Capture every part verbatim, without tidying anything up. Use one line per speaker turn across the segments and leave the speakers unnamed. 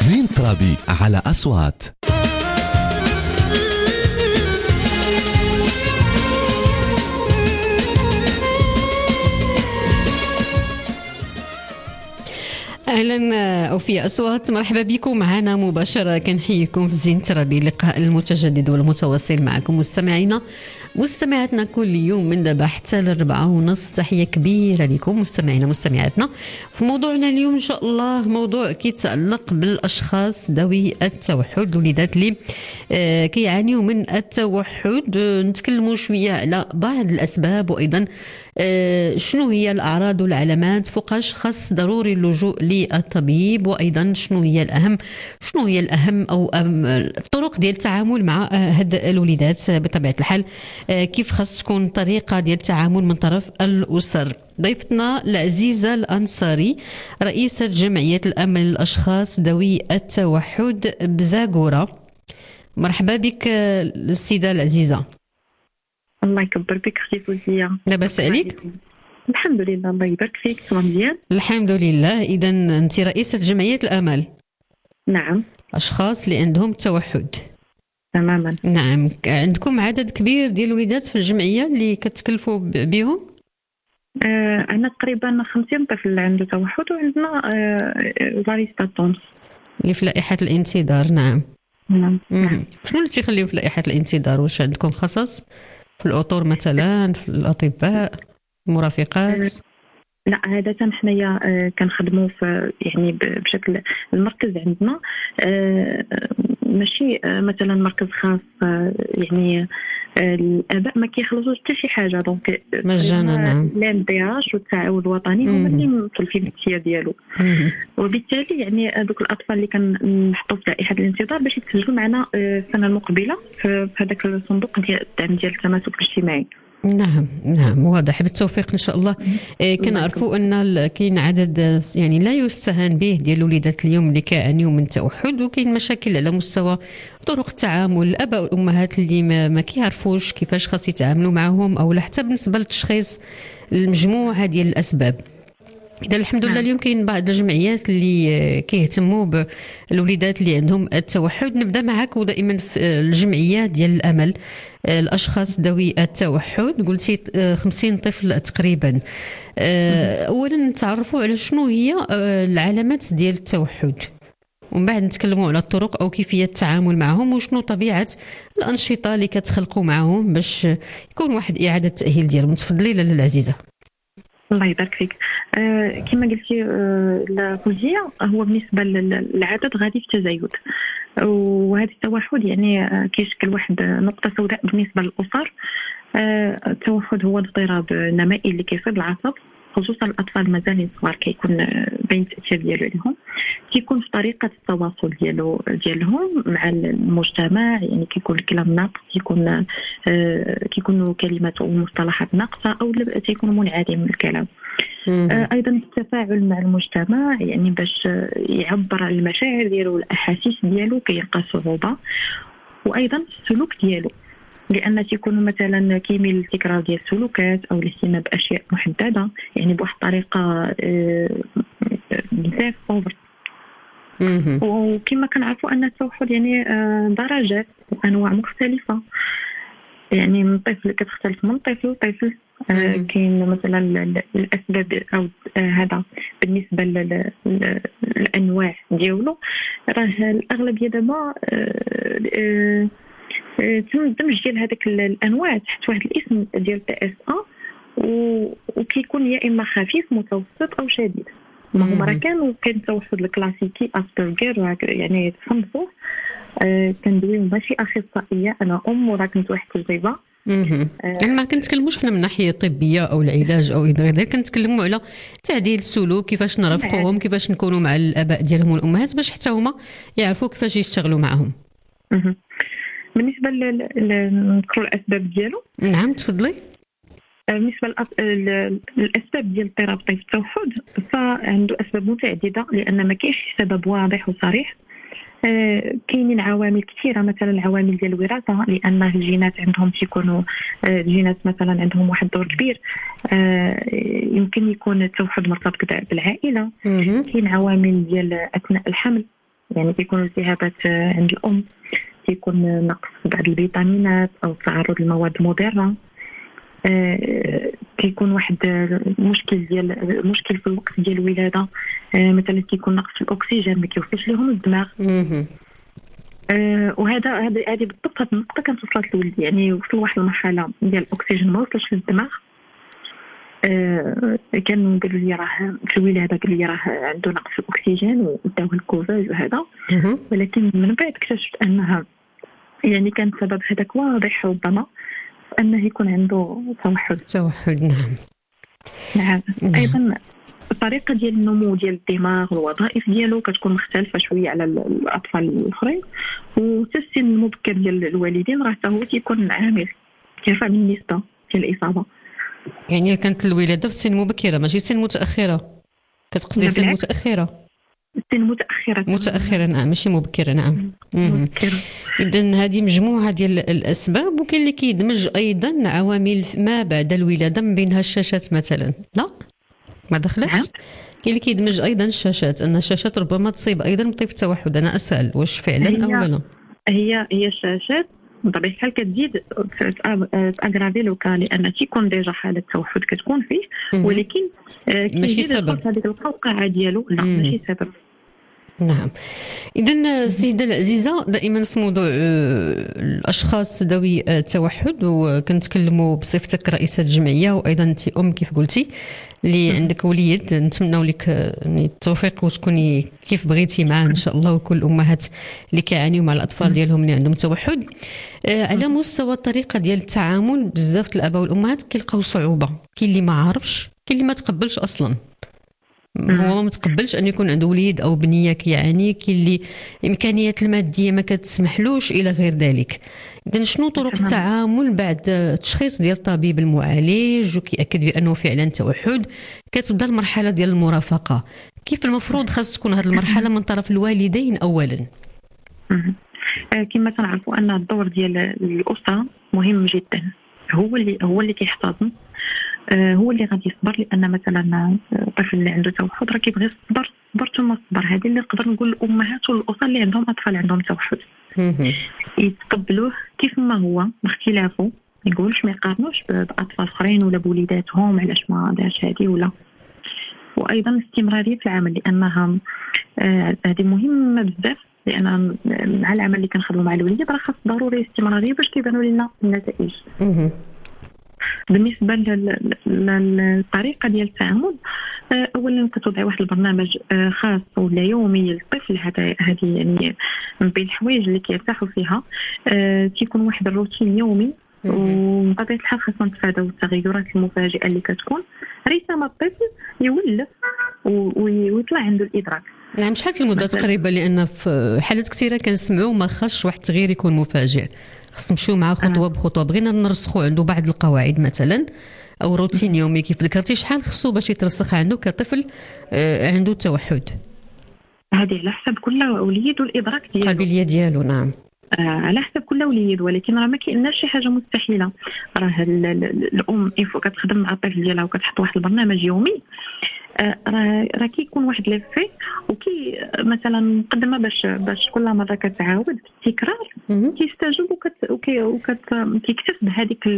زين ترابي على أصوات.
أهلا أوفياء أصوات، مرحبا بكم معنا مباشرة. كنحييكم في زين ترابي، اللقاء المتجدد والمتواصل معكم مستمعينا مستمعاتنا كل يوم من دابا حتى للربعة ونص. تحية كبيرة لكم مستمعينا مستمعاتنا. في موضوعنا اليوم إن شاء الله موضوع كيتعلق بالأشخاص ذوي التوحد، الوليدات اللي آه كيعانيوا من التوحد. آه نتكلموا شوية على بعض الأسباب، وأيضا آه شنو هي الأعراض والعلامات، فوقاش خاص ضروري اللجوء للطبيب، وأيضا شنو هي الأهم شنو هي الأهم أو الطرق ديال التعامل مع هاد الوليدات بطبيعة الحال. كيف خاص تكون طريقة ديال التعامل من طرف الأسر. ضيفتنا العزيزة الأنصاري، رئيسة جمعية الأمل للأشخاص ذوي التوحد بزاغورة. مرحبا بك السيدة العزيزة.
الله يكبر بك اختي فوزية.
لاباس عليك؟
الحمد لله، الله يبارك فيك. تمام مزيان
الحمد لله. إذا أنت رئيسة جمعية الأمل.
نعم.
أشخاص اللي عندهم توحد.
تماما.
نعم. عندكم عدد كبير ديال الوليدات في الجمعية اللي كتكلفوا بهم؟
آه أنا تقريبا خمسين طفل عنده توحد، وعندنا آه زاريستا تونس
اللي في لائحة الانتظار. نعم.
نعم.
شنو اللي تيخليهم في لائحة الانتظار؟ واش عندكم خصص في الأطور مثلا، في الأطباء، المرافقات؟
آه لا، عادة حنايا كنخدموا في يعني بشكل المركز عندنا ماشي مثلا مركز خاص، يعني الآباء ما كيخلصوش حتى شي حاجة، دونك
مجانا. نعم.
الام دي اش والتعاون الوطني هما اللي مكلفين التسيير ديالو، وبالتالي يعني دوك الأطفال اللي كنحطوا في لائحة الانتظار باش يتسجلوا معنا السنة المقبلة في هذاك الصندوق ديال الدعم ديال التماسك الاجتماعي.
نعم نعم، واضح. بالتوفيق ان شاء الله. إيه كنعرفوا ان كاين عدد يعني لا يستهان به ديال الوليدات اليوم اللي كيعانيوا من التوحد، وكاين مشاكل على مستوى طرق التعامل. الاباء والامهات اللي ما, ما كيعرفوش كيفاش خاص يتعاملوا معهم، او حتى بالنسبه للتشخيص المجموعه ديال الاسباب. إذا الحمد لله اليوم كاين بعض الجمعيات اللي كيهتموا بالوليدات اللي عندهم التوحد. نبدا معك، ودائما في الجمعيات ديال الأمل الأشخاص ذوي التوحد، قلتي خمسين طفل تقريبا. أولا نتعرفوا على شنو هي العلامات ديال التوحد، ومن بعد نتكلموا على الطرق أو كيفية التعامل معهم، وشنو طبيعة الأنشطة اللي كتخلقوا معهم باش يكون واحد إعادة تأهيل ديالهم. تفضلي لاله العزيزة.
الله يبارك فيك. آه كما قلتي آه الفوزية، هو بالنسبة للعدد غادي في تزايد، وهذا التوحد يعني آه كيشكل واحد نقطة سوداء بالنسبة للأسر. آه التوحد هو اضطراب نمائي اللي كيصيب العصب، خصوصا الأطفال مازال صغار، كيكون بين التأثير ديالو عليهم، كيكون في طريقة التواصل ديالو ديالهم مع المجتمع، يعني كيكون الكلام ناقص، كيكون آه كيكونوا كلمات ومصطلحات ناقصة، أو تيكون منعدم من الكلام. آه أيضا التفاعل مع المجتمع، يعني باش يعبر عن المشاعر ديالو والأحاسيس ديالو كيلقى صعوبة. وأيضا السلوك ديالو، لأن تيكونوا مثلا كيميل للتكرار ديال السلوكات أو الاهتمام بأشياء محددة، يعني بواحد الطريقة بزاف أوفر. وكما كنعرفوا أن التوحد يعني درجات وأنواع مختلفة، يعني من طفل كتختلف من طفل لطفل. كاين مثلا الأسباب أو هذا بالنسبة للأنواع ديالو، راه الأغلبية دابا تم الدمج ديال هذاك الانواع تحت واحد الاسم ديال تي اس ا، وكيكون يا اما خفيف متوسط او شديد. هما راه كانوا كاين التوحد الكلاسيكي اسبرغر، يعني تصنفوه. آه كندويو ماشي اخصائيه، انا ام وراه كنت واحد التجربه.
آه يعني ما كنتكلموش حنا من ناحيه طبيه او العلاج او الى غير، كنتكلموا على تعديل السلوك، كيفاش نرافقوهم، كيفاش نكونوا مع الاباء ديالهم والامهات باش حتى هما يعرفوا كيفاش يشتغلوا معهم.
بالنسبه لنذكروا الاسباب ديالو.
نعم تفضلي.
بالنسبه للاسباب ديال اضطراب طيف التوحد، فعنده اسباب متعدده، لان ما كاينش سبب واضح وصريح. كاينين عوامل كثيره، مثلا عوامل ديال الوراثه، لان الجينات عندهم تيكونوا الجينات مثلا عندهم واحد الدور كبير. يمكن يكون التوحد مرتبط بالعائله. كاين عوامل ديال اثناء الحمل، يعني كيكونوا التهابات عند الام، كيكون نقص في بعض الفيتامينات او تعرض لمواد مضره، آه كيكون واحد المشكل ديال مشكل في الوقت ديال الولاده، آه مثلا كيكون نقص في الاكسجين، ما كيوصلش لهم الدماغ. آه وهذا هذه هذه بالضبط هذه النقطه كانت وصلت لولدي، يعني وصل واحد المرحله ديال الاكسجين ما وصلش للدماغ. آه كانوا قالوا لي راه في الولاده قالوا لي راه عنده نقص في الاكسجين وداوه الكوفاج وهذا، ولكن من بعد اكتشفت انها يعني كان سبب هذاك واضح ربما انه يكون عنده توحد.
توحد نعم.
نعم. نعم. ايضا الطريقه ديال النمو ديال الدماغ والوظائف ديالو كتكون مختلفه شويه على الاطفال الاخرين، وحتى السن المبكر ديال الوالدين راه حتى هو تيكون عامل كيرفع من النسبه ديال الاصابه.
يعني كانت الولاده في سن مبكره ماشي سن متاخره؟ كتقصدي سن متاخره؟
سن متاخره
متاخره نعم ماشي مبكره. نعم مبكره. اذن هذه مجموعه ديال الاسباب، وكاين اللي كيدمج ايضا عوامل ما بعد الولاده من بينها الشاشات مثلا. لا ما دخلش. كاين اللي كيدمج ايضا الشاشات، ان الشاشات ربما تصيب ايضا بطيف التوحد. انا اسال واش فعلا او لا؟
هي هي الشاشات بطبيعه الحال كتزيد تاغرافي لو كان، لان تيكون ديجا حاله توحد كتكون فيه، ولكن
ماشي سبب
هذيك القوقعه ديالو. لا ماشي سبب.
نعم. إذن السيدة العزيزة، دائما في موضوع الأشخاص ذوي التوحد وكنتكلموا بصفتك رئيسة الجمعية وأيضا أنت أم كيف قلتي اللي عندك وليد، نتمنوا لك التوفيق وتكوني كيف بغيتي معاه إن شاء الله، وكل الأمهات اللي كيعانيوا مع الأطفال ديالهم اللي عندهم توحد. على مستوى الطريقة ديال التعامل، بزاف الآباء والأمهات كيلقاو صعوبة، كاين اللي ما عارفش، كاين اللي ما تقبلش أصلا، هو ما متقبلش ان يكون عنده وليد او بنيه كيعاني، كاين اللي الامكانيات الماديه ما كتسمحلوش الى غير ذلك. اذا شنو طرق التعامل بعد التشخيص ديال الطبيب المعالج وكيأكد بانه فعلا توحد؟ كتبدا المرحله ديال المرافقه، كيف المفروض خاص تكون هذه المرحله من طرف الوالدين اولا؟
كما تنعرفوا ان الدور ديال الاسره مهم جدا، هو اللي هو اللي كيحتضن، هو اللي غادي يصبر، لان مثلا الطفل اللي عنده توحد راه كيبغي الصبر، صبر ثم صبر. هذه اللي نقدر نقول للامهات والاسر اللي عندهم اطفال عندهم توحد، يتقبلوه كيف ما هو باختلافه، ما يقولوش ما يقارنوش باطفال اخرين ولا بوليداتهم علاش ما دارش هذه ولا. وايضا الاستمراريه في العمل، لانها هذه مهمه بزاف، لان مع العمل اللي كنخدموا مع الوليد راه خاص ضروري استمراريه باش كيبانوا لنا النتائج. بالنسبه للطريقه ديال التعامل، اولا كتوضعي واحد البرنامج خاص ولا يومي للطفل. هذه يعني من بين الحوايج اللي كيرتاحوا فيها، تيكون واحد الروتين يومي، وبطبيعه الحال خاصنا نتفاداو التغيرات المفاجئه اللي كتكون، ريثما الطفل يولف ويطلع عنده الادراك.
نعم. شحال المده تقريبا؟ لان في حالات كثيره كنسمعوا ما خاصش واحد التغيير يكون مفاجئ، خص نمشيو معاه خطوه بخطوه. بغينا نرسخوا عنده بعض القواعد مثلا او روتين يومي كيف ذكرتي، شحال خصو باش يترسخ عنده كطفل عنده توحد؟
هذه على حسب كل وليد والادراك ديالو، القابليه
ديالو. نعم
على حسب كل وليد، ولكن راه ما كايناش شي حاجه مستحيله. راه الام ايفو كتخدم مع الطفل ديالها وكتحط واحد البرنامج يومي، راه راه كيكون واحد ليفي، وكي مثلا مقدمه باش باش كل مره كتعاود التكرار كيستجوب وكت وكي وكت كيكتسب هذيك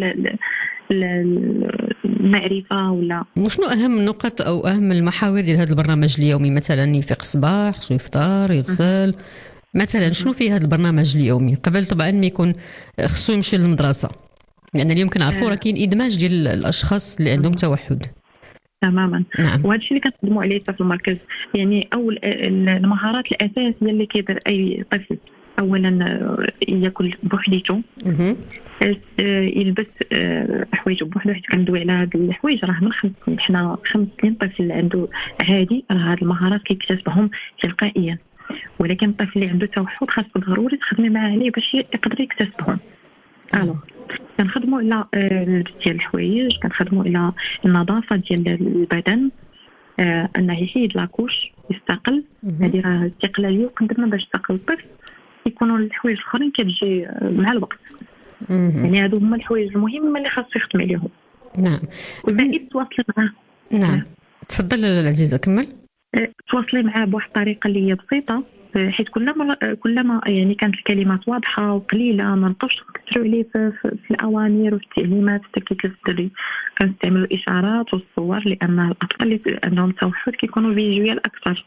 المعرفه. ولا
وشنو اهم النقط او اهم المحاور ديال هذا البرنامج اليومي؟ مثلا يفيق الصباح، خصو يفطر، يغسل مثلا، شنو في هذا البرنامج اليومي قبل طبعا ما يكون خصو يمشي للمدرسه؟ لان يعني اليوم كنعرفوا راه كاين ادماج ديال الاشخاص اللي عندهم توحد.
تماما.
نعم.
وهذا الشيء اللي كنخدموا عليه في المركز، يعني اول المهارات الاساسيه اللي كيدير اي طفل، اولا ياكل بوحديته، يلبس حوايج بوحدو، حيت كندوي على هاد الحوايج راه من خمس حنا خمس سنين الطفل اللي عنده عادي راه هاد المهارات كيكتسبهم تلقائيا، ولكن الطفل اللي عنده توحد خاص ضروري تخدمي معاه عليه باش يقدر يكتسبهم. الو كنخدموا على اللبس ديال الحوايج، كنخدموا على النظافه ديال البدن، آه انه يحيد لاكوش، يستقل. هذه راه استقلاليه وقدرنا باش يستقل الطفل، يكونوا الحوايج الاخرين كتجي مع الوقت. يعني هادو هما الحوايج المهمه اللي خاصو يخدم عليهم.
نعم.
ودائما تواصلي معاه.
نعم تفضل العزيزه كمل.
تواصلي معاه بواحد الطريقه اللي هي بسيطه، حيت كلما كلما يعني كانت الكلمات واضحه وقليله ما نبقاوش نكثروا عليه في, في, في الاوامر وفي التعليمات. حتى كي كنستدري كنستعملوا الاشارات والصور لان الاطفال اللي عندهم توحد كيكونوا فيجوال اكثر.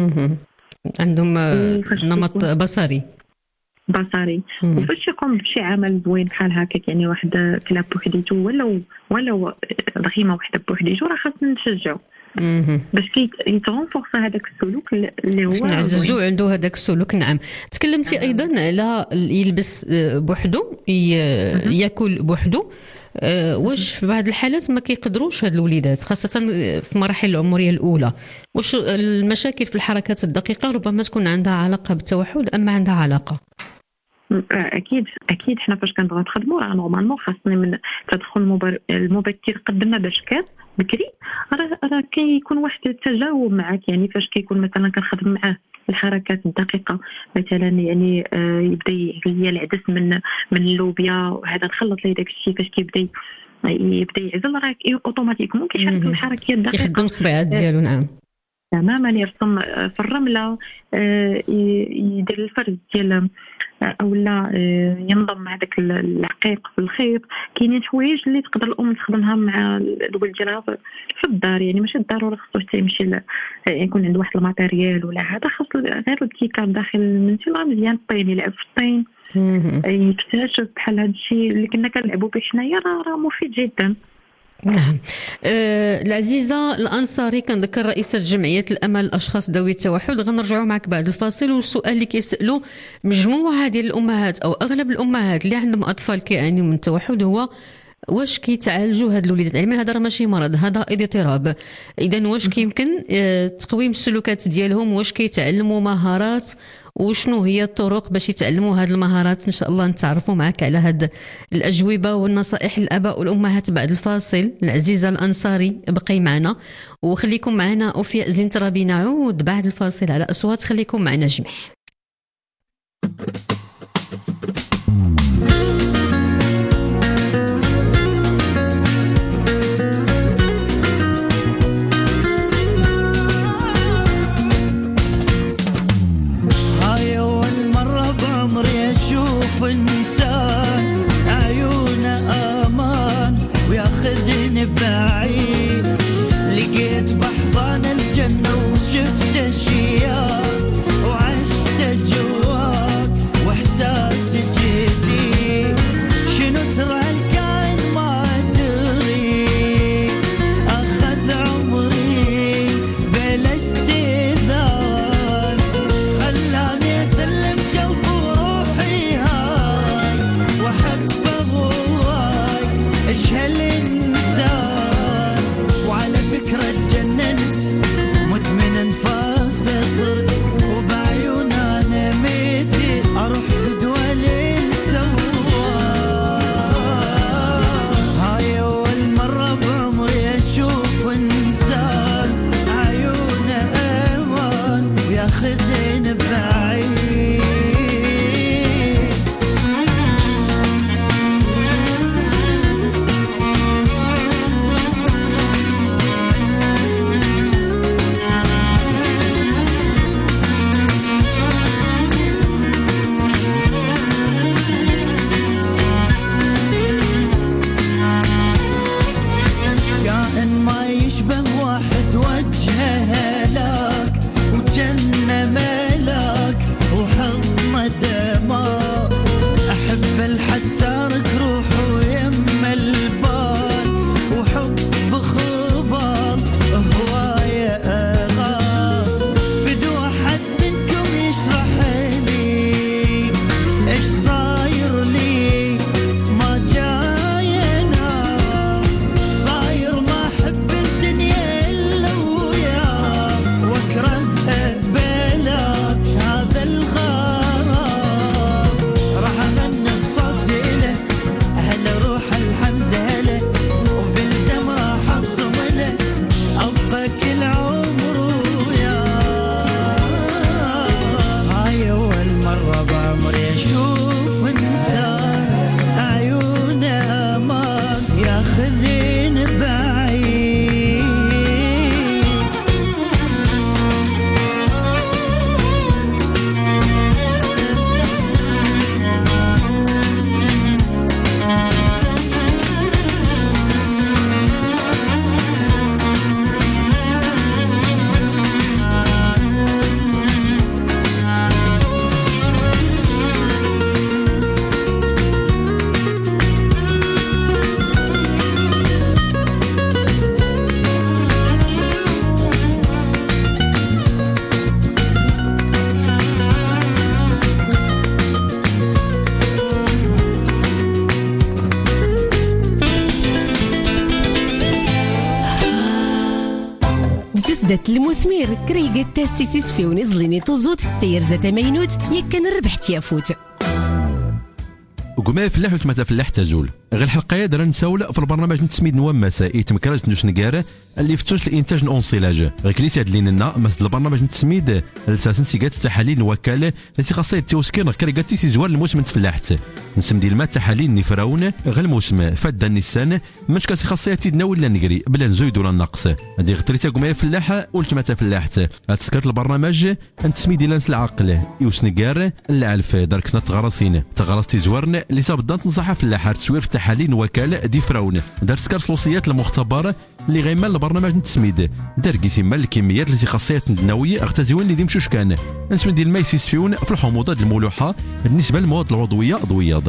عندهم نمط بصري
بصري. وفاش يقوم بشي عمل زوين بحال هكاك يعني واحد كلاب بوحديتو ولا ولا ضخيمه وحده بوحديتو راه خاصنا نشجعوا باش يتغنفورس هذاك السلوك اللي هو
نعززو عنده هذاك السلوك. نعم. تكلمتي ايضا على يلبس بوحدو ياكل بوحدو. أه واش في بعض الحالات ما كيقدروش هاد الوليدات خاصه في المراحل العمريه الاولى؟ واش المشاكل في الحركات الدقيقه ربما تكون عندها علاقه بالتوحد ام ما عندها علاقه؟
اكيد اكيد حنا فاش كنبغيو نخدموا راه نورمالمون خاصني من التدخل المبكر قدمنا باش كان بكري راه راه كيكون واحد التجاوب معك. يعني فاش كيكون مثلا كنخدم معاه الحركات الدقيقه مثلا يعني آه يبدا يغلي العدس من من اللوبيا وهذا نخلط ليه داك الشيء فاش كيبدا يبدا يعزل راه اوتوماتيكمون كيشارك في الحركات الدقيقه
يخدم الصبيعات ديالو. نعم
تماما. يرسم في الرمله يدير الفرز ديال او لا ينضم مع داك العقيق في الخيط. كاينين حوايج اللي تقدر الام تخدمها مع الولد ديالها في الدار. يعني ماشي الضروري خصو حتى يمشي يكون عنده واحد الماتيريال ولا هذا خاص غير الابتكار داخل المنزل راه مزيان. الطين يلعب في الطين يكتشف بحال هذا الشيء اللي كنا كنلعبوا به حنايا راه مفيد جدا.
نعم. أه العزيزة الأنصاري كنذكر رئيسة جمعية الأمل الأشخاص ذوي التوحد. غنرجعوا معك بعد الفاصل. والسؤال اللي كيسألوا مجموعة ديال الأمهات أو أغلب الأمهات اللي عندهم أطفال كيعانيوا من التوحد هو واش كيتعالجوا هاد الوليدات؟ علما يعني هذا راه ماشي مرض، هذا اضطراب. اذا واش كيمكن تقويم السلوكات ديالهم؟ واش كيتعلموا مهارات؟ وشنو هي الطرق باش يتعلموا هاد المهارات؟ ان شاء الله نتعرفوا معك على هاد الاجوبه والنصائح الاباء والامهات بعد الفاصل. العزيزه الانصاري بقي معنا وخليكم معنا. وفي زين ترابي نعود بعد الفاصل على اصوات. خليكم معنا جميع.
إنسان عيونه أمان وياخذني بعيد. لقيت بحضان الجنة وشفت أشياء وعشت جواك وإحساس جديد. شنو سر هالكائن ما أدري، أخذ عمري بلا استئذان. خلاني أسلم قلبي وروحي ايش هالإنسان. وعلى فكرة اتجننت مدمن انفاسه صرت وبعيون انا ميتي اروح في دول السواد. هاي اول مرة بعمري اشوف انسان عيونه امان وياخذني بعيد.
ذات المثمر كريقة تاسيسيس في ونزليني توزوت تير ذات مينوت يكن الربح تيافوت
وقما فلاح وتمتا فلاح تزول غير الحلقه دابا نساول في البرنامج نتسميد نواماسا يتمكراج نوش نكاره اللي فتوش الانتاج الاونسيلاج غير كليت هاد لينا مس البرنامج نتسميد الاساس سيغات التحاليل نوكاله التي خاصها التوسكين كريغاتي سي زوار الموسم تفلاحت نسم ديال ما التحاليل نفراون غير الموسم فاد النيسان ماش كاسي خاصها تيدنا ولا نقري بلا نزويد ولا نقص هادي غتريتا قما فلاح قلت ما تفلاحت تسكرت البرنامج نتسميد الى العقل يوسنكار العلف داركنا تغرسين تغرستي زوارن اللي صاب تنصحها فلاحه تسوير في تحاليل وكاله دي فراون دار سكر سلوسيات المختبره اللي غيما البرنامج نتسميد دار كيسما الكميات اللي خاصيه النوويه اغتزوين اللي ديمشوش كان نسمي ديال الماء يسفيون في الحموضات الملوحه بالنسبه للمواد العضويه ضوياض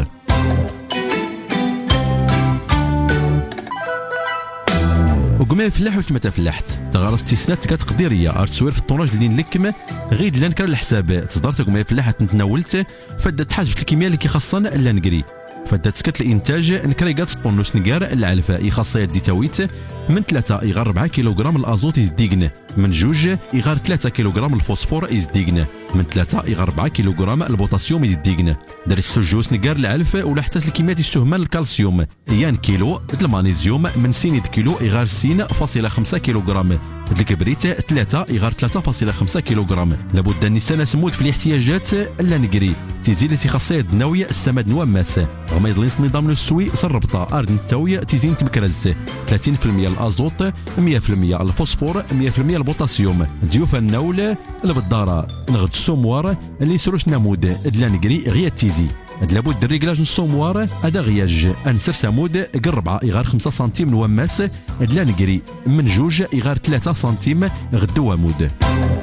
وقما فلاح وتما تفلاحت تغرس تيسنات كتقديريه ارتسوير في الطوناج اللي نلكم غيد لان كان الحساب تصدر تقما فلاحه تناولت فدات حاجه الكميه اللي كيخصنا لا نقري فدات سكت الانتاج نكريغات الطونوس نكار العلفه يخصها ديتاويت من ثلاثة يغار أربعة كيلوغرام الازوت يزديقنا من جوج يغار ثلاثة كيلوغرام الفوسفور يزديقنا من ثلاثة يغار أربعة كيلوغرام البوتاسيوم يزديقنا درت سجوس نكار العلف ولا حتى الكميات يستهمان الكالسيوم يان كيلو المغنيسيوم من سين كيلو يغار سين فاصلة خمسة كيلوغرام الكبريت ثلاثة يغار ثلاثة فاصلة خمسة كيلوغرام لابد النسان سموت في الاحتياجات لا نقري تيزيد سي خاصيه النوويه السماد نواماس غما يضليس نظام السوي صربطه ارض التويه تيزين تمكرز ثلاثين بالمئة الازوت مئة بالمئة الفوسفور مئة بالمئة البوتاسيوم ديوف النول البداره نغد السموار اللي سروش نمود لا نقري غيا تيزي لابد الريكلاج السوموار هذا غياج انسر سامود قربعه يغار خمسة سنتيم نواماس لا نقري من جوج يغار ثلاثة سنتيم غدو عمود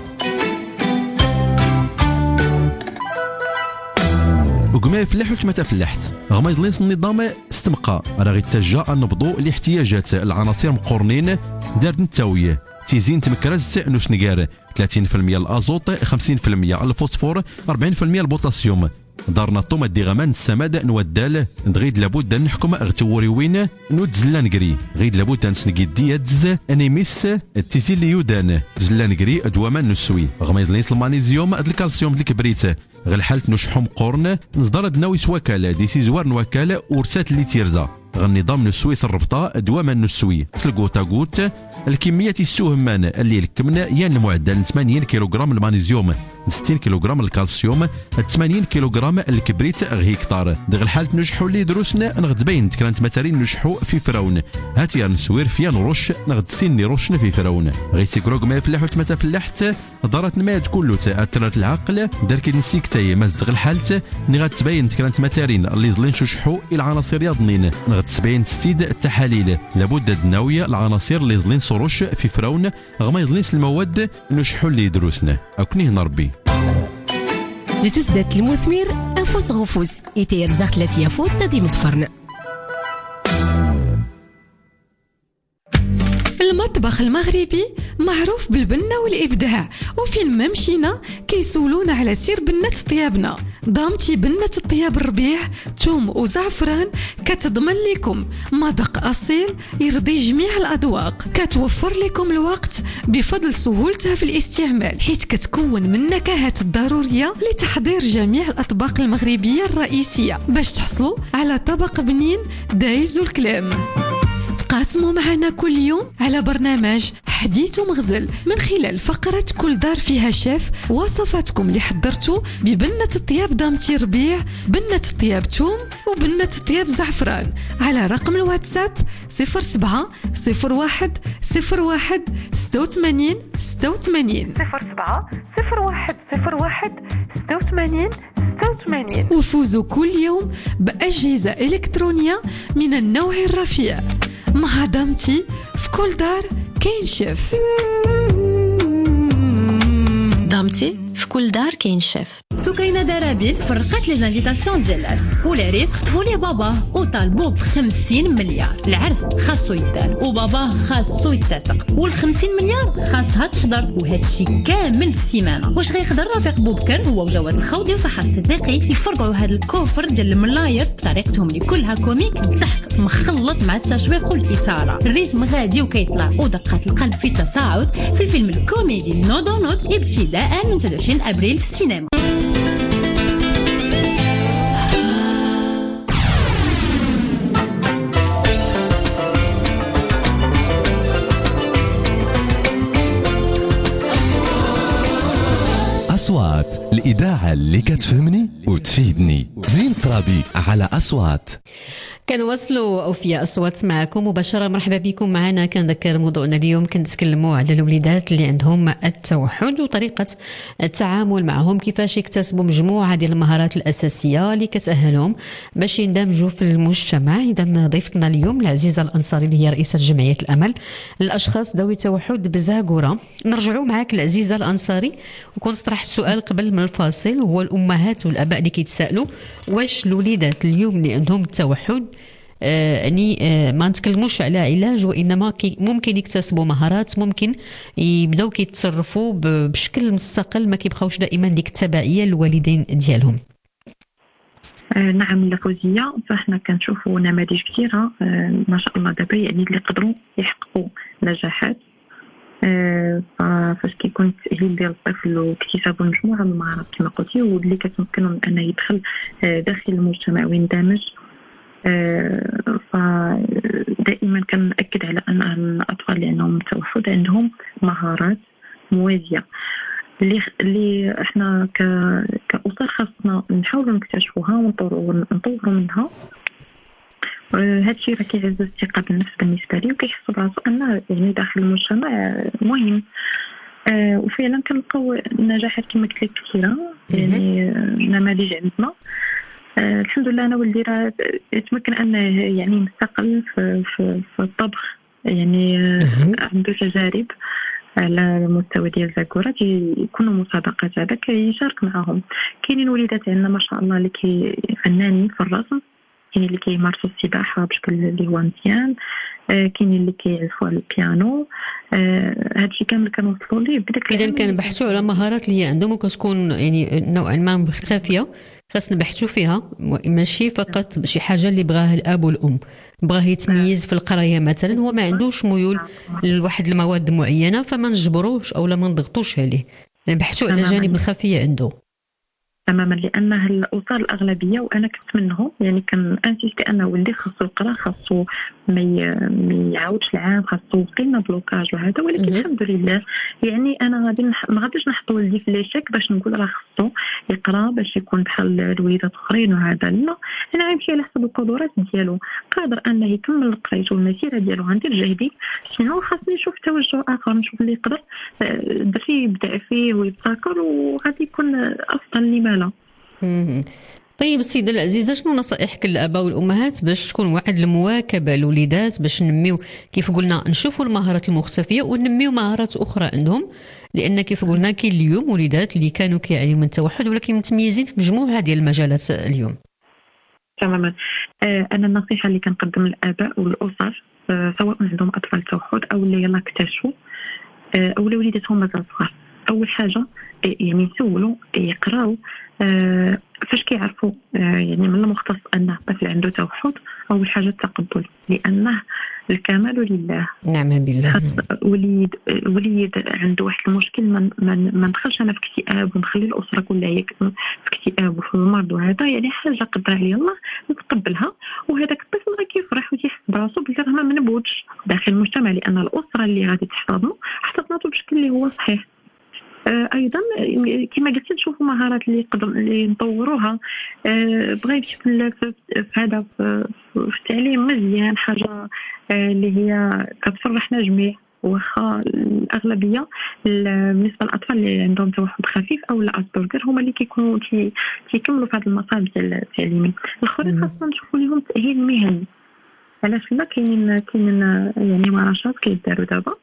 وقما فلاح وتما تفلحت غما يضليس النظام استمقى راه غيتجا نبضوا لاحتياجات العناصر مقورنين دار التاويه تيزين تمكرز نوش نكار ثلاثين بالمئة الازوت خمسين بالمئة الفوسفور أربعين بالمئة البوتاسيوم دارنا طوما ديغامان السماد نودال غيد لابد نحكم اغتوري وين نودزلا نقري غيد لابد نسنقي ديادز انيميس التيزيل يودان زلا نقري دوامان نسوي غما يزليس المغنيسيوم الكالسيوم الكبريت غير حالة نشحم قرن نصدر دناويس وكاله دي سيزوار نوكاله ورسات اللي تيرزا النظام نسوي الربطه دواما نسوي تلقوتا قوت الكميه السوهمان اللي لكمنا يان المعدل ثمانين كيلوغرام المغنيسيوم ستين كيلوغرام الكالسيوم ثمانين كيلوغرام الكبريت غ هكتار دغ الحالة نجحو اللي دروسنا نغد باين كانت مثالين نجحو في فراون هاتي نسوير فيا نرش نغد سين روشنا في فراون غيسي كروغ ما يفلح وتمتا فلاحت دارت نماد كله تاثرت العقل دار كي نسيكتاي ما دغ الحالة نغد تبين كانت مثالين اللي زلين شحو العناصر رياضنين نغد تبين ستيد التحاليل لابد النوويه العناصر اللي زلين صروش في فراون غما يزلين المواد نشحو اللي دروسنا اكنيه نربي
دي تزداد المثمر أفوس غفوس يتير زخلة يفوت تدي متفرن
المطبخ المغربي معروف بالبنة والإبداع وفين ما مشينا كيسولونا على سير بنة طيابنا ضامتي بنة الطياب الربيع توم وزعفران كتضمن لكم مذاق أصيل يرضي جميع الأذواق كتوفر لكم الوقت بفضل سهولتها في الاستعمال حيث كتكون من النكهات الضرورية لتحضير جميع الأطباق المغربية الرئيسية باش تحصلوا على طبق بنين دايز الكلام تقاسموا معنا كل يوم على برنامج حديث ومغزل من خلال فقرة كل دار فيها شيف وصفاتكم اللي حضرتوا ببنة الطياب دامتي ربيع بنة الطياب توم وبنة الطياب زعفران على رقم الواتساب صفر سبعة صفر واحد صفر واحد ستة وثمانين ستة وثمانين
صفر سبعة صفر واحد صفر واحد ستة وثمانين ستة وثمانين
وفوزوا كل يوم بأجهزة إلكترونية من النوع الرفيع مع دامتي في كل دار كاين شيف
دامتي في كل دار كاين شيف. سكينة درابيل فرقات لي زانفيتاسيون ديال العرس والعريس خطفوا ليه بابا وطالبوه ب خمسين مليار. العرس خاصو يدار وبابا خاصو يتعتق والخمسين مليار خاصها تحضر وهذا الشيء كامل في سيمانه. واش غيقدر رفيق بوبكر هو وجواد الخوضي وصحة الصديقي يفرقوا هذا الكوفر ديال الملاير بطريقتهم اللي كلها كوميك الضحك مخلط مع التشويق والاثاره. الريتم غادي وكيطلع ودقات القلب في تصاعد في الفيلم الكوميدي نود او نود ابتداء من ثلاثة وعشرين ابريل في السينما.
أصوات الإذاعة اللي كتفهمني وتفيدني. زين ترابي على أصوات.
كنواصلوا أوفياء أصوات معكم مباشرة. مرحبا بكم معنا. كنذكر موضوعنا اليوم كنتكلموا على الوليدات اللي عندهم التوحد وطريقة التعامل معهم، كيفاش يكتسبوا مجموعة ديال المهارات الأساسية اللي كتأهلهم باش يندمجوا في المجتمع. إذا ضيفتنا اليوم العزيزة الأنصاري اللي هي رئيسة جمعية الأمل للأشخاص ذوي التوحد بزاغورة. نرجعوا معك العزيزة الأنصاري وكنت طرحت سؤال قبل من الفاصل، هو الأمهات والأباء اللي كيتسائلوا واش الوليدات اليوم اللي عندهم التوحد يعني آه ما نتكلموش على علاج، وإنما ممكن يكتسبوا مهارات، ممكن يبداو كيتصرفوا بشكل مستقل، ما كيبقاوش دائما ديك التبعية للوالدين ديالهم.
آه نعم لفوزية، فاحنا كنشوفوا نماذج كثيرة آه ما شاء الله دابا يعني اللي قدروا يحققوا نجاحات آه فاش كيكون التأهيل ديال الطفل واكتساب مجموعة من المهارات كما قلتي واللي كتمكنه من أنه يدخل آه داخل المجتمع ويندمج. فدائما كنأكد على أن الأطفال اللي عندهم توحد عندهم مهارات موازية اللي اللي احنا كأسر خاصنا نحاولوا نكتشفوها ونطوروا منها. هذا الشيء راه كيعزز الثقة بالنفس بالنسبة لي وكيحس براسو أنه يعني داخل المجتمع مهم. آه وفعلا كنلقاو نجاحات كما قلت لك كثيرة، يعني نماذج عندنا آه الحمد لله. أنا ولدي راه يتمكن أنه يعني مستقل في, في, في الطبخ، يعني آه عنده تجارب على مستوى ديال زاكورة، يكونوا مسابقات هذا كيشارك معهم. كاينين وليدات عندنا ما شاء الله اللي كي فنانين في الرسم، كاينين اللي كيمارسوا السباحة بشكل اللي هو مزيان، آه كاينين اللي كيعزفوا على البيانو. آه هادشي كامل كنوصلوا ليه بداك.
إذا كنبحثوا على مهارات اللي هي عندهم وكتكون يعني نوعا ما مختفية، خاص نبحثوا فيها، ماشي فقط شي حاجة اللي بغاها الأب والأم. بغاه يتميز في القراية مثلا، هو ما عندوش ميول لواحد المواد معينة، فما نجبروش أو لا ما نضغطوش عليه، نبحثوا على الجانب الخفية عنده
تماما. لأنه الأسر الأغلبية وأنا كنت منهم، يعني كان أنسيستي أنه ولدي خاصو يقرا، خاصو ما يعاودش العام، خاصو قيمة بلوكاج وهذا. ولكن الحمد لله يعني أنا غادي نح... ما غاديش نحط ولدي في ليشيك باش نقول راه خاصو يقرا باش يكون بحال الوليدات الاخرين وهذا. لا، انا غنمشي على حسب القدرات ديالو، قادر انه يكمل قرايته والمسيره ديالو غندير جهدي. شنو خاصني نشوف توجه اخر، نشوف اللي يقدر الدري يبدا فيه ويبتكر وغادي يكون افضل. لما لا؟
طيب السيدة العزيزة، شنو نصائحك للآباء والأمهات باش تكون واحد المواكبة للوليدات، باش نميو كيف قلنا نشوفوا المهارات المختفية ونميو مهارات أخرى عندهم؟ لأن كيف قلنا كاين اليوم وليدات اللي كانوا كيعانيوا من التوحد ولكن متميزين في مجموعة ديال المجالات اليوم.
تماما. آه أنا النصيحة اللي كنقدم للآباء والأسر آه سواء عندهم أطفال توحد أو اللي يلا اكتشفوا آه أو وليداتهم مازال صغار، أول حاجة يعني يسولوا يقراوا آه فاش كيعرفوا آه يعني من المختص أن الطفل عنده توحد. أول حاجة التقبل، لأنه الكمال لله.
نعم بالله.
وليد وليد عنده واحد المشكل، ما من ما ندخلش أنا في اكتئاب ونخلي الأسرة كلها هي في اكتئاب وفي المرض وهذا. يعني حاجة قدر عليها الله نتقبلها، وهذاك الطفل غادي كيفرح ويحس براسو بلي راه ما منبوذش داخل المجتمع، لأن الأسرة اللي غادي تحتضنه حتضنته بشكل اللي هو صحيح. ايضا كما قلت نشوفوا مهارات اللي يقدر اللي نطوروها. بغيت في هذا في التعليم مزيان حاجه اللي هي كتفرحنا جميع، واخا الاغلبيه بالنسبه للاطفال اللي عندهم توحد خفيف او الاسبرجر هما اللي كيكونوا كيكملوا في هذا المسار ديال التعليمي. الاخرين خاصنا نشوفوا لهم تاهيل مهني. علاش لا؟ كاينين كاينين يعني ورشات كيداروا دابا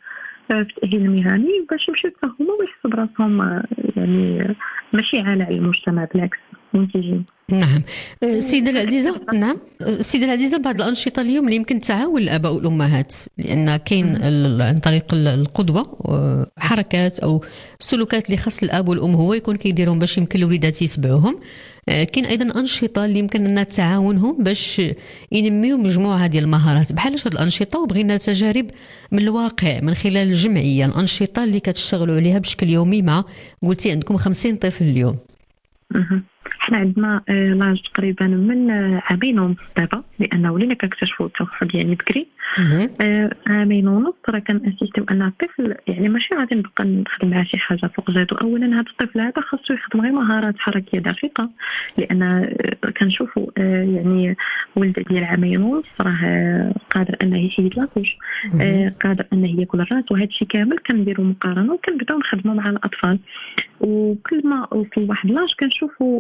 في التأهيل المهني باش يمشيو يتفهموا ويحسوا براسهم يعني ماشي عالة على المجتمع، بالعكس منتجين.
نعم السيدة العزيزة، نعم السيدة العزيزة، بعض الأنشطة اليوم اللي يمكن تعاون الآباء والأمهات، لأن كاين عن طريق القدوة حركات أو سلوكات اللي خاص الأب والأم هو يكون كيديرهم باش يمكن الوليدات يتبعوهم. كاين أيضا أنشطة اللي يمكن أن تعاونهم باش ينميوا مجموعة ديال المهارات. بحال هاد الأنشطة وبغينا تجارب من الواقع من خلال الجمعية، الأنشطة اللي كتشتغلوا عليها بشكل يومي مع قلتي عندكم خمسين طفل اليوم.
احنا عندنا لاج تقريبا من عامين ونص دابا، لان ولينا كنكتشفوا التوحد يعني بكري. عامين ونص راه كنأسيستيو ان الطفل يعني ماشي غادي نبقى نخدم معاه شي حاجه فوق ذاته. اولا هذا الطفل هذا خاصو يخدم غير مهارات حركيه دقيقه، لان كنشوفوا يعني ولد ديال عامين ونص راه قادر انه يحيد لاكوش، قادر انه ياكل الراس، وهذا الشيء كامل كنديروا مقارنه وكنبداو نخدموا مع الاطفال. وكل ما وصل واحد لاج كنشوفوا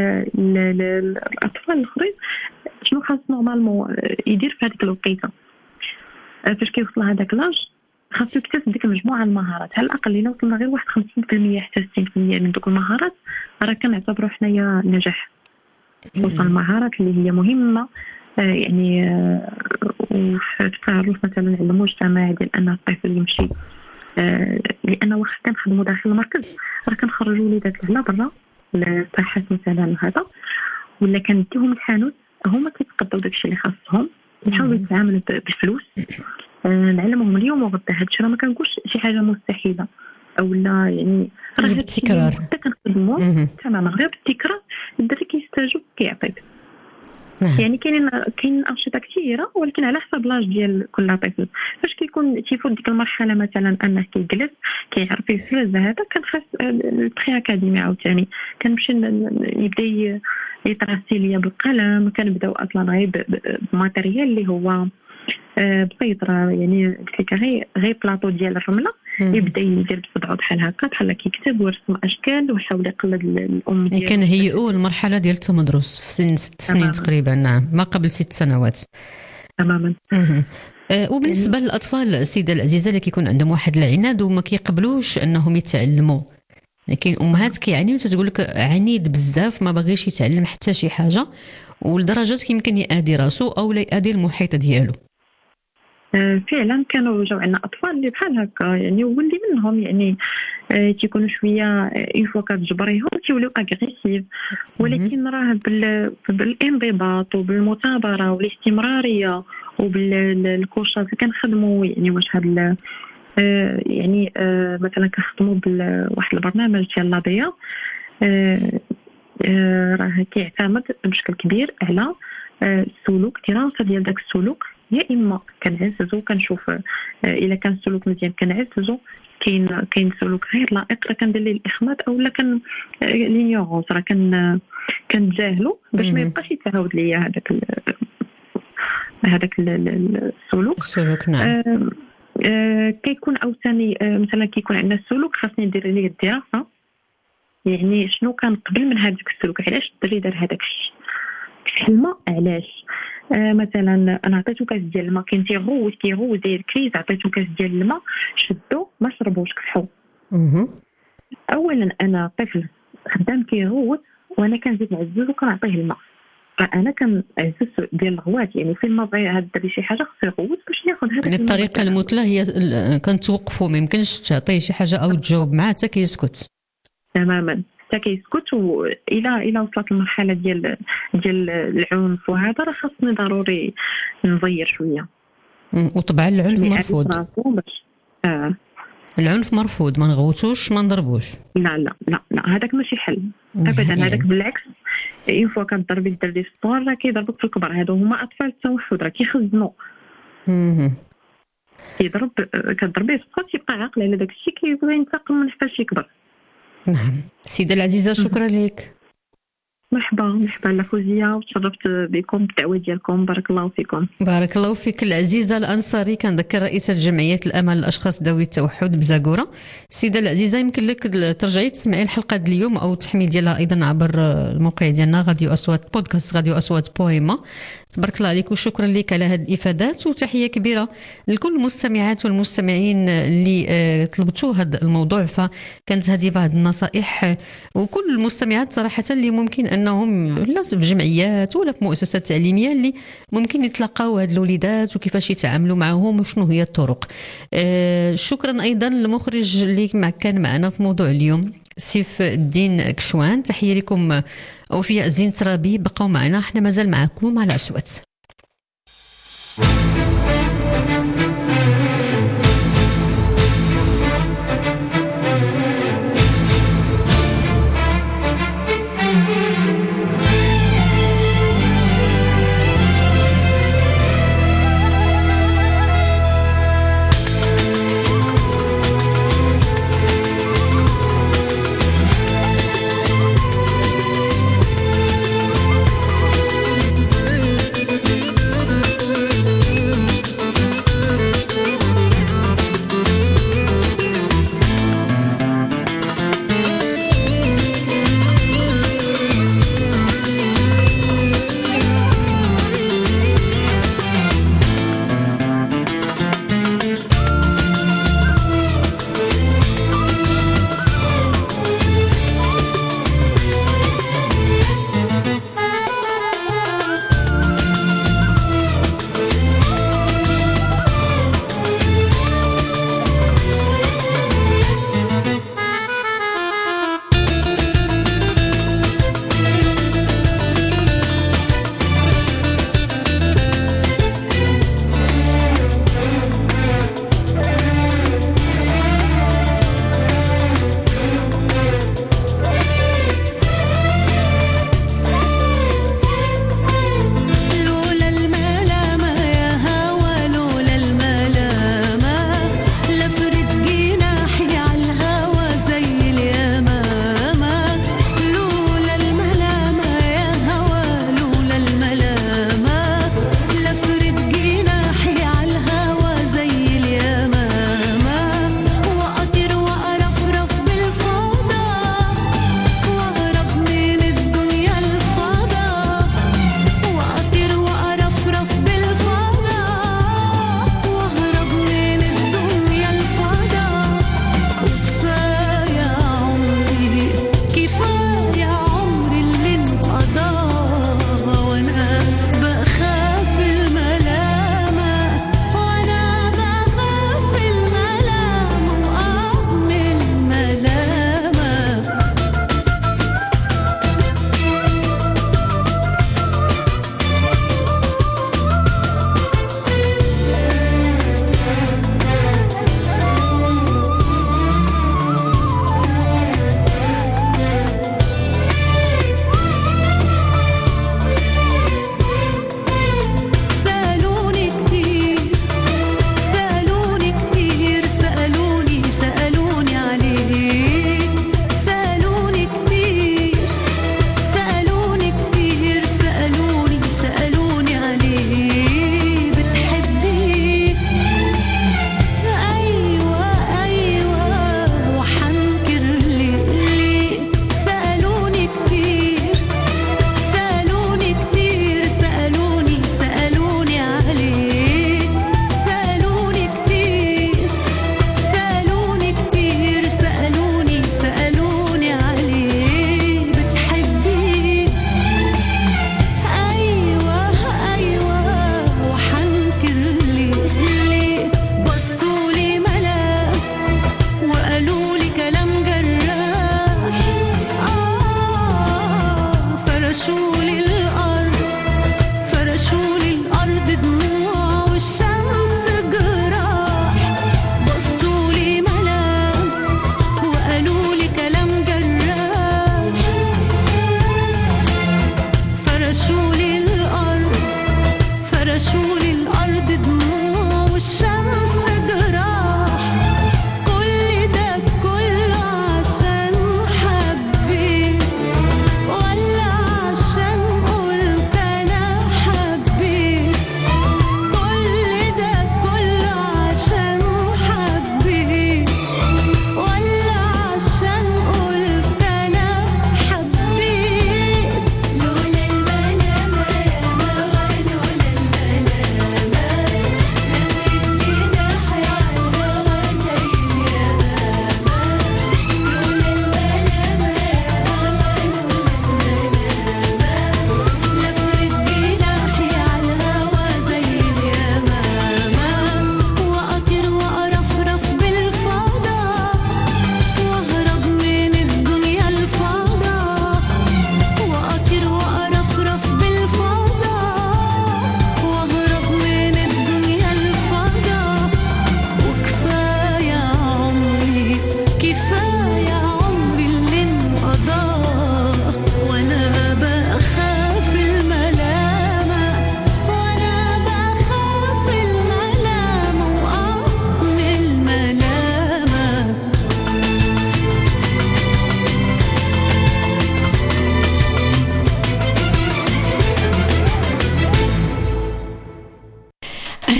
الاطفال الاخرين شنو خاص نورمالمون يدير في هذيك الوقيته. فاش كيوصل هذاك لاج خاصو يكتسب ديك المجموعه المهارات، على الاقل الا وصلنا غير واحد خمسين بالمية حتى ستين بالمية من دوك المهارات راه كنعتبروا حنايا نجاح. وصل المهارات اللي هي مهمه يعني وفي التعرف مثلا على المجتمع ديال ان الطفل يمشي، لان واخا كنخدموا داخل المركز راه كنخرجوا وليدات لهنا برا للساحات مثلا هذا، ولا كنديهم الحانوت هما كيتقداو داكشي اللي خاصهم، نحاولوا يتعاملوا بالفلوس، نعلمهم اليوم وغدا. هادشي راه ما كنقولش شي حاجه مستحيله او لا، يعني
راه بالتكرار
حتى كنخدموا تماما غير بالتكرار الدري كيستاجوا كيعطيك. يعني كاينين كاين انشطه كثيره ولكن على حسب لاج ديال كل طفل. فاش كيكون تيفوت ديك المرحله مثلا انه كيجلس كيعرف يفرز هذا كنخاص البري اكاديمي عاوتاني كنمشي يبدا يتراسي ليا بالقلم، كنبداو اصلا غير بماتيريال اللي هو بسيط، راه يعني قلت لك غير غير بلاطو ديال الرمله يبدا يدير بصبعو بحال هكا بحال كيكتب ويرسم اشكال ويحاول يقلد الام ديالو.
كان هيئوا المرحله ديال التمدرس في سن ست سنين تقريبا. نعم ما قبل ست سنوات
تماما.
أه وبالنسبه للاطفال السيده العزيزه اللي كيكون عندهم واحد العناد وما كيقبلوش انهم يتعلموا، كاين امهات كيعنيو تتقول لك عنيد بزاف ما باغيش يتعلم حتى شي حاجه، ولدرجه يمكن يأذي راسو او لا يأذي المحيط ديالو.
فعلا كانوا جاو عندنا اطفال اللي بحال هكا يعني واللي منهم يعني تيكونوا شويه اون فوا كتجبريهم تيوليو اغريسيف، ولكن راه بالانضباط وبالمثابره والاستمراريه وبالكورسات اللي كنخدموا يعني واش هاد يعني مثلا كنخدموا بواحد البرنامج ديال لابيا راه كيعتمد بشكل كبير على السلوك، دراسه ديال داك السلوك. يا اما كنعززو كنشوف الا كان السلوك مزيان كنعززو، كاين كاين سلوك غير لائق راه كندير ليه الاخماد او لا كان لينيورونس راه كان كنتجاهلو باش ما يبقاش يتعاود ليا هذاك هذاك السلوك
السلوك. نعم.
آه آه كيكون عاوتاني آه مثلا كيكون عندنا السلوك خاصني ندير ليه الدراسه، يعني شنو كان قبل من هذاك السلوك، علاش الدري دار هذاك الشيء، حلمه علاش. آه مثلا انا عطيتو كاس ديال الماء كان تيغوت كيغوت داير كريز، عطيتو كاس ديال الماء شدو ما شربوش كفحو. اولا انا طفل خدام كيغوت وانا كنزيد نعزز وكنعطيه الماء، فانا كنعزز ديال الغوات يعني فين ما بغى هذا الدري شي حاجه خصو يغوت باش ياخذ هذاك
يعني الطريقه المثلى هي كنتوقفوا، ما يمكنش تعطيه شي حاجه او تجاوب معاه حتى كيسكت تماما
حتى كيسكت. والى الى وصلت المرحله ديال ديال العنف وهذا راه خاصني ضروري نغير شويه.
وطبعا العنف مرفوض.
اه
العنف مرفوض، ما نغوتوش ما نضربوش.
لا لا لا لا هذاك ماشي حل ابدا. هذاك بالعكس اين فوا كضربي الدري في الصغر راه كيضربوك في الكبر. هادو هما اطفال التوحد راه كيخزنوا كيضرب كضربيه في الصغر تيبقى عاقل على داك الشيء كيبغي ينتقم من حتى شي يكبر.
نعم. السيده العزيزه شكرا لك.
مرحبا مرحبا لفوزية، وتشرفت بكم بالدعوة ديالكم. بارك الله فيكم.
بارك الله فيك. العزيزة الأنصاري كنذكر رئيسة جمعية الأمل للأشخاص ذوي التوحد بزاكورة. السيدة العزيزة يمكن لك ترجعي تسمعي الحلقة ديال اليوم أو تحميل ديالها أيضا عبر الموقع ديالنا غاديو أصوات بودكاست غاديو أصوات بويما. تبارك الله عليك وشكرا لك على هذه الإفادات، وتحية كبيرة لكل المستمعات والمستمعين اللي طلبتوا هذا الموضوع. فكانت هذه بعض النصائح، وكل المستمعات صراحة اللي ممكن أنهم لا في جمعيات ولا في مؤسسات تعليمية اللي ممكن يتلقاو هاد الوليدات وكيفاش يتعاملوا معهم وشنو هي الطرق. آه شكرا أيضا للمخرج اللي كان معنا في موضوع اليوم سيف الدين كشوان. تحية لكم وفياء زين ترابي، بقوا معنا، احنا مازال معكم على أصوات.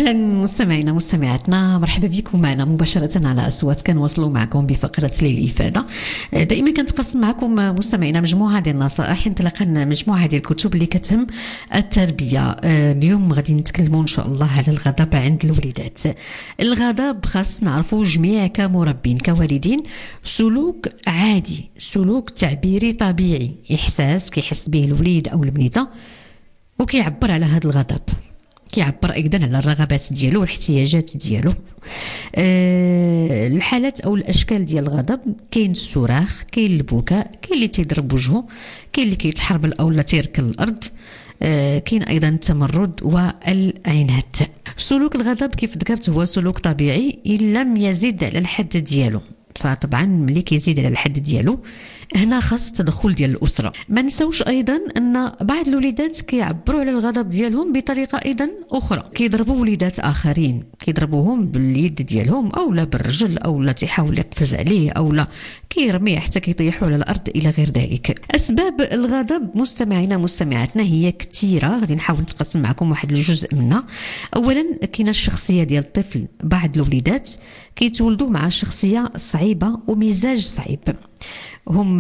اهلا مستمعينا مستمعاتنا، مرحبا بكم معنا مباشره على اصوات. كنواصلوا معكم بفقره ليل الافاده. دائما كنتقسم معكم مستمعينا مجموعه ديال النصائح انطلاقا مجموعه ديال الكتب اللي كتهم التربيه. اليوم غادي نتكلموا ان شاء الله على الغضب عند الوليدات. الغضب خاص نعرفوا جميع كمربين كوالدين سلوك عادي، سلوك تعبيري طبيعي، احساس كيحس به الوليد او البنيته وكيعبر على هذا الغضب، كيعبر ايضا على الرغبات ديالو والاحتياجات ديالو. أه الحالات او الاشكال ديال الغضب، كاين الصراخ، كاين البكاء، كاين اللي تيضرب وجهه، كاين اللي كيتحربل او لا تيركل الارض، أه كاين ايضا التمرد والعناد. سلوك الغضب كيف ذكرت هو سلوك طبيعي ان لم يزيد على الحد ديالو، فطبعا ملي كيزيد على الحد ديالو هنا خاص التدخل ديال الاسره. ما نساوش ايضا ان بعض الوليدات كيعبروا على الغضب ديالهم بطريقه ايضا اخرى، كيضربوا وليدات اخرين، كيضربوهم باليد ديالهم او لا بالرجل او لا تيحاول يقفز عليه او لا كيرميه حتى كيطيحوا على الارض الى غير ذلك. اسباب الغضب مستمعينا مستمعاتنا هي كثيره، غادي نحاول نتقسم معكم واحد الجزء منها. اولا كاينه الشخصيه ديال الطفل، بعض الوليدات كيتولدوا مع شخصيه صعيبه ومزاج صعيب، هم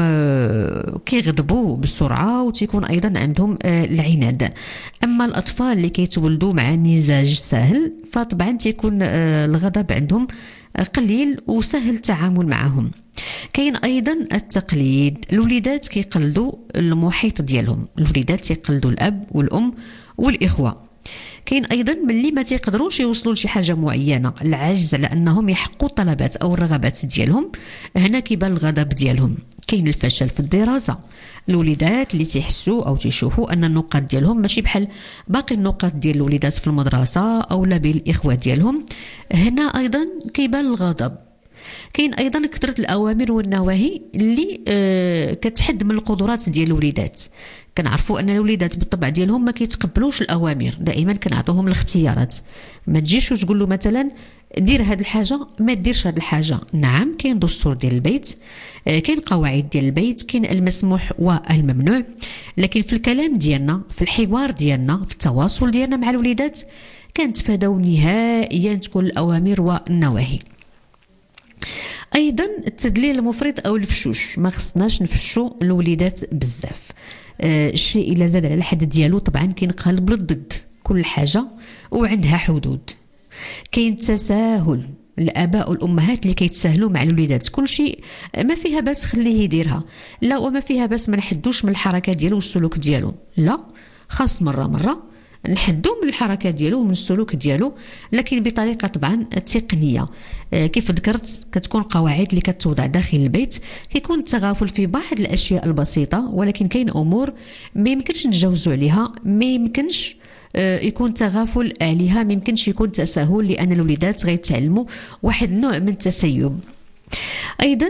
كيغضبوا بسرعه وتيكون ايضا عندهم العناد. اما الاطفال اللي كيتولدوا مع مزاج سهل فطبعا تيكون الغضب عندهم قليل وسهل التعامل معهم. كاين ايضا التقليد، الوليدات كيقلدوا المحيط ديالهم، الوليدات يقلدوا الاب والام والاخوه. كاين ايضا ملي ما تيقدروش يوصلوا لشي حاجه معينه، العجز على انهم يحققوا الطلبات او الرغبات ديالهم، هنا كيبان الغضب ديالهم. كاين الفشل في الدراسه، الوليدات اللي تيحسوا او تيشوفوا ان النقاط ديالهم ماشي بحال باقي النقاط ديال الوليدات في المدرسه او لا بين الاخوه ديالهم، هنا ايضا كيبان الغضب. كاين ايضا كثره الاوامر والنواهي اللي آه كتحد من القدرات ديال الوليدات. كنعرفوا ان الوليدات بالطبع ديالهم ما كيتقبلوش الاوامر، دائما كنعطوهم الاختيارات، ما تجيش وتقول له مثلا دير هاد الحاجه ما ديرش هاد الحاجه. نعم كاين دستور ديال البيت، كاين قواعد ديال البيت، كاين المسموح والممنوع، لكن في الكلام ديالنا، في الحوار ديالنا، في التواصل ديالنا مع الوليدات كنتفاداو نهائيا تكون الاوامر والنواهي. ايضا التدليل المفرط او الفشوش، ما خصناش نفشوا الوليدات بزاف. آه الشيء الا زاد على الحد ديالو طبعا كينقلب للضد، كل حاجه وعندها حدود. كاين التساهل، الاباء والامهات اللي كيتساهلوا مع الوليدات، كل شيء ما فيها باس خليه يديرها، لا وما فيها باس ما نحدوش من الحركه ديالو والسلوك ديالو، لا خاص مره مره نحدو من الحركه ديالو ومن السلوك ديالو، لكن بطريقه طبعا تقنيه. آه كيف ذكرت كتكون قواعد اللي كتوضع داخل البيت، كيكون التغافل في بعض الاشياء البسيطه، ولكن كاين امور ما يمكنش نتجاوزوا عليها، ما يمكنش آه يكون تغافل عليها، ما يمكنش يكون تساهل، لان الوليدات غيتعلموا واحد النوع من التسيب. ايضا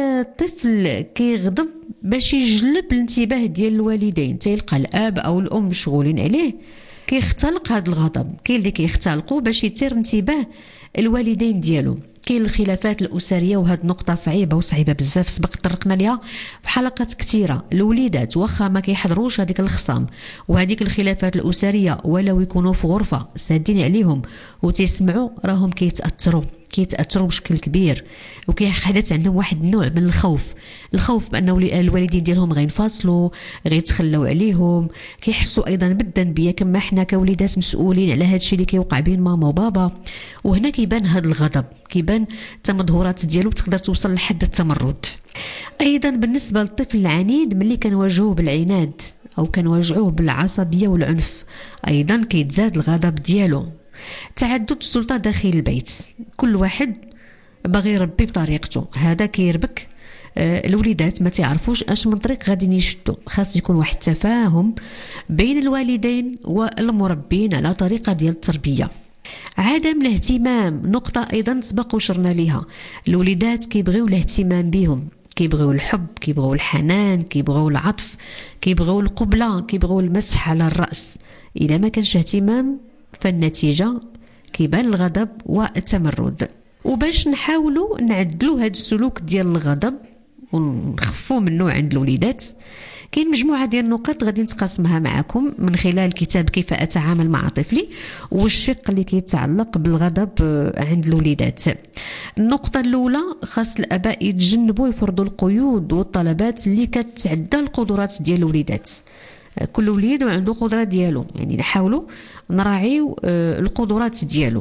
الطفل كيغضب باش يجلب الانتباه ديال الوالدين، تيلقى الاب او الام مشغولين عليه كيختلق هذا الغضب. كاين اللي كيختلقوا باش يثير انتباه الوالدين ديالو. كاين الخلافات الاسريه، وهذه نقطه صعيبه وصعيبه بزاف، سبق طرقنا ليها في حلقات كثيره. الوليدات واخا ما كيحضروش هذيك الخصام وهذيك الخلافات الاسريه، ولو يكونوا في غرفه سادين عليهم وتسمعوا، راهم كيتاثروا كيتاثروا بشكل كبير، وكيحدث عندهم واحد النوع من الخوف، الخوف بان الوالدين ديالهم غينفصلوا، غيتخلوا عليهم، كيحسوا ايضا بالذنبيه كما حنا كوليدات مسؤولين على هذا الشيء اللي كيوقع بين ماما وبابا. وهنا كيبان هذا الغضب، كيبان التمظهرات ديالو تقدر توصل لحد التمرد. ايضا بالنسبه للطفل العنيد، ملي كنواجهوه بالعناد او كنواجهوه بالعصبيه والعنف، ايضا كيتزاد الغضب ديالو. تعدد السلطه داخل البيت، كل واحد باغي يربي بطريقته، هذا كيربك. آه الوليدات ما تعرفوش اش من طريق غادي يشدوا، خاص يكون واحد التفاهم بين الوالدين والمربين على طريقه ديال التربيه. عدم الاهتمام، نقطه ايضا سبق وشرنا ليها، الوليدات كيبغيو الاهتمام بهم، كيبغيو الحب، كيبغيو الحنان، كيبغيو العطف، كيبغيو القبله، كيبغيو المسح على الراس. اذا ما كانش اهتمام فالنتيجه كيبان الغضب والتمرد. وباش نحاولوا نعدلوا هذا السلوك ديال الغضب ونخفوا منه عند الوليدات، كاين مجموعه ديال النقاط غادي نتقاسمها معكم من خلال كتاب كيف اتعامل مع طفلي والشق اللي كيتعلق بالغضب عند الوليدات. النقطه الاولى، خاص الاباء يتجنبوا يفرضوا القيود والطلبات اللي كتعدى القدرات ديال الوليدات. كل وليد عنده قدره ديالو، يعني نحاولوا نراعيو القدرات ديالو.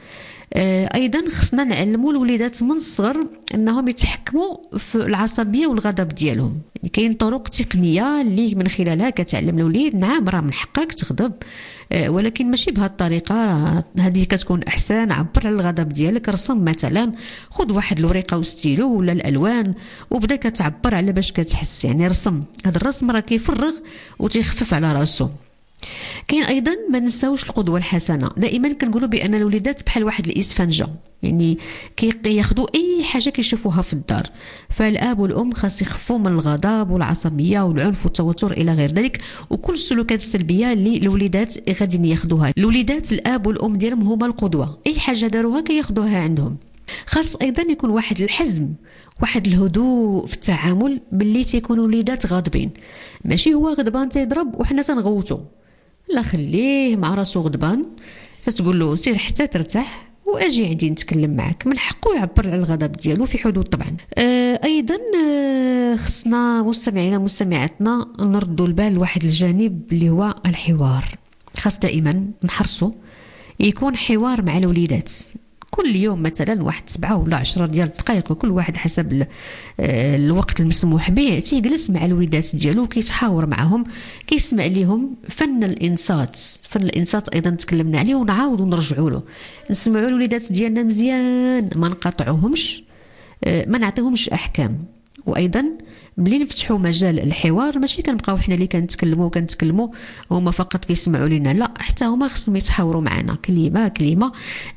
ايضا خصنا نعلموا الوليدات من الصغر انهم يتحكموا في العصبيه والغضب ديالهم. يعني كاين طرق تقنيه اللي من خلالها كتعلم الوليد نعم راه من حقك تغضب، ولكن ماشي بهذه الطريقه، هذه كتكون احسن. عبر على الغضب ديالك، رسم مثلا، خذ واحد الورقه وستيلو ولا الالوان وبدا كتعبر على باش كتحس، يعني رسم. هذا الرسم راه كيفرغ وتيخفف على راسو. كاين ايضا ما نساوش القدوه الحسنه. دائما كنقولوا بان الوليدات بحال واحد الاسفنجه، يعني كياخذوا اي حاجه كيشوفوها في الدار. فالاب والام خاص يخفوا من الغضب والعصبيه والعنف والتوتر الى غير ذلك، وكل السلوكات السلبيه اللي الوليدات غادي ياخذوها. الوليدات الاب والام ديالهم هما القدوه، اي حاجه داروها كياخذوها عندهم. خاص ايضا يكون واحد الحزم، واحد الهدوء في التعامل ملي تيكونوا وليدات غاضبين. ماشي هو غضبان تيضرب وحنا تنغوتو، لا، خليه مع راسو غضبان، تتقول له سير حتى ترتاح واجي عندي نتكلم معك. من حقه يعبر على الغضب ديالو في حدود طبعا. آه ايضا آه خصنا مستمعينا مستمعاتنا نردوا البال لواحد الجانب اللي هو الحوار. خاص دائما نحرصوا يكون حوار مع الوليدات كل يوم، مثلا واحد سبعة ولا عشرة ديال الدقائق، وكل واحد حسب الوقت المسموح به تيجلس مع الوليدات ديالو كيتحاور معهم، كيسمع ليهم. فن الانصات، فن الانصات ايضا تكلمنا عليه ونعاودوا نرجعوا له. نسمعوا الوليدات ديالنا مزيان، ما نقاطعوهمش، ما نعطيهمش احكام. وايضا ملي نفتحوا مجال الحوار ماشي كنبقاو حنا اللي كنتكلموا كنتكلموا هما فقط كيسمعوا لنا، لا، حتى هما خصهم يتحاوروا معنا كلمه كلمه.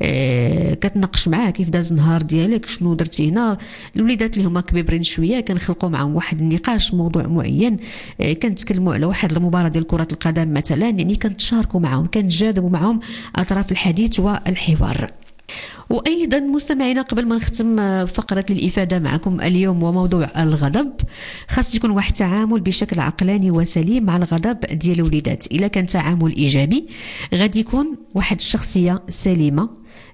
آه كتناقش معاه كيف داز النهار ديالك، شنو درتي هنا. الوليدات اللي هما كبيرين شويه كنخلقوا معهم واحد النقاش موضوع معين، آه كنتكلموا على واحد المباراه ديال كره القدم مثلا، يعني كنتشاركوا معهم، كنتجاذبوا معهم اطراف الحديث والحوار. وايضا مستمعينا قبل ما نختم فقره للافاده معكم اليوم وموضوع الغضب، خاص يكون واحد التعامل بشكل عقلاني وسليم مع الغضب ديال الوليدات. الا كان تعامل ايجابي غادي يكون واحد الشخصيه سليمه،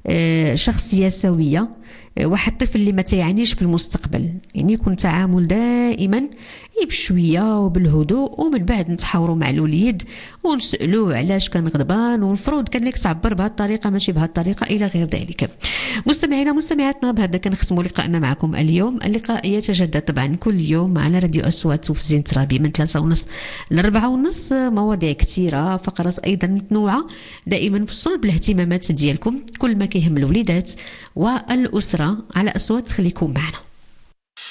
شخصيه سويه، واحد الطفل اللي ما تيعنيش في المستقبل. يعني يكون تعامل دائما بشويه وبالهدوء، ومن بعد نتحاوروا مع الوليد ونسالوه علاش كان غضبان، والمفروض كان لك تعبر بهذه الطريقه ماشي بهذه الطريقه الى غير ذلك. مستمعينا مستمعاتنا، بهذا كنختموا لقائنا معكم اليوم. اللقاء يتجدد طبعا كل يوم على راديو اصوات وفي زين ترابي من ثلاثة ونص لأربعة ونص، مواضيع كثيره، فقرات ايضا متنوعه، دائما في صلب الاهتمامات ديالكم. كل ما كيهم الوليدات والاسره على اصوات، خليكم معنا.